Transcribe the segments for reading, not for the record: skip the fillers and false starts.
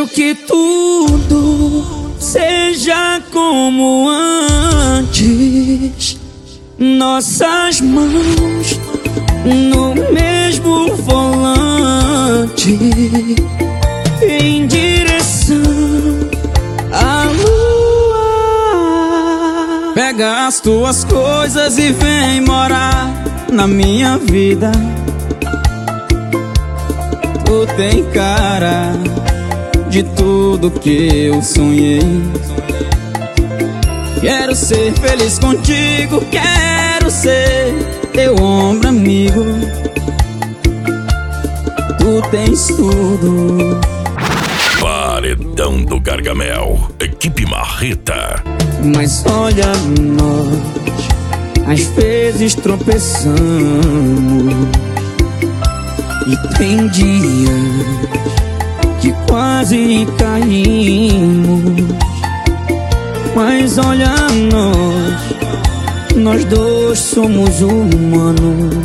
Quero que tudo seja como antes, nossas mãos no mesmo volante, em direção à lua. Pega as tuas coisas e vem morar na minha vida. Tu tem cara de tudo que eu sonhei. Quero ser feliz contigo, quero ser teu ombro amigo. Tu tens tudo. Paredão do Gargamel, equipe Marreta. Mas olha nós, às vezes tropeçamos, e tem dias que quase caímos. Mas olha nós dois somos humanos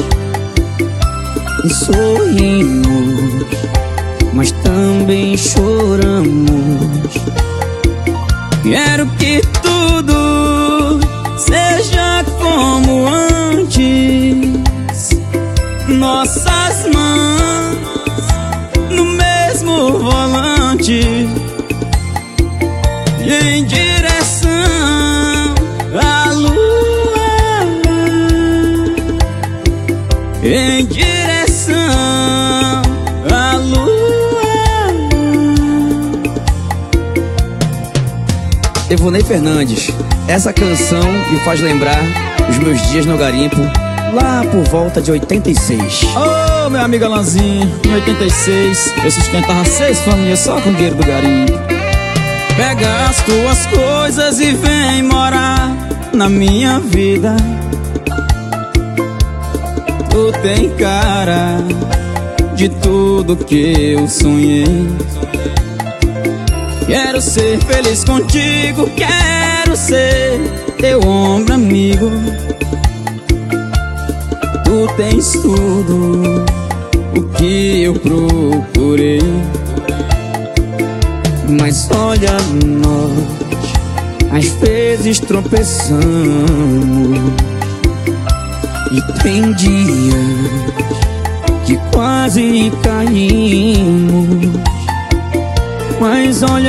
e sorrimos, mas também choramos. Quero que tudo seja como antes, nossas mãos no mesmo volante, em direção à lua, em direção à lua. Evonei Fernandes, essa canção me faz lembrar os meus dias no garimpo, lá por volta de 86. Ô, meu amigo Alanzinho, em 86 eu sustentava 6 famílias só com dinheiro do garimpo. Pega as tuas coisas e vem morar na minha vida. Tu tem cara de tudo que eu sonhei. Quero ser feliz contigo, quero ser teu ombro amigo. Tu tens tudo o que eu procurei. Mas olha nós, às vezes tropeçamos, e tem dias que quase caímos. Mas olha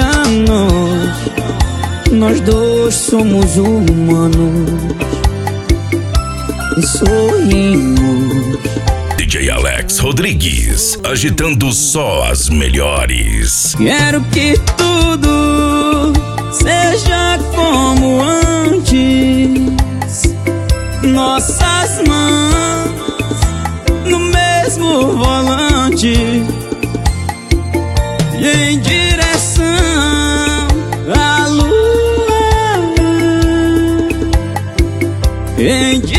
nós dois somos humanos e sorrimos. DJ Alex Rodrigues, agitando só as melhores. Quero que tudo seja como antes, nossas mãos no mesmo volante, em direção à lua, em direção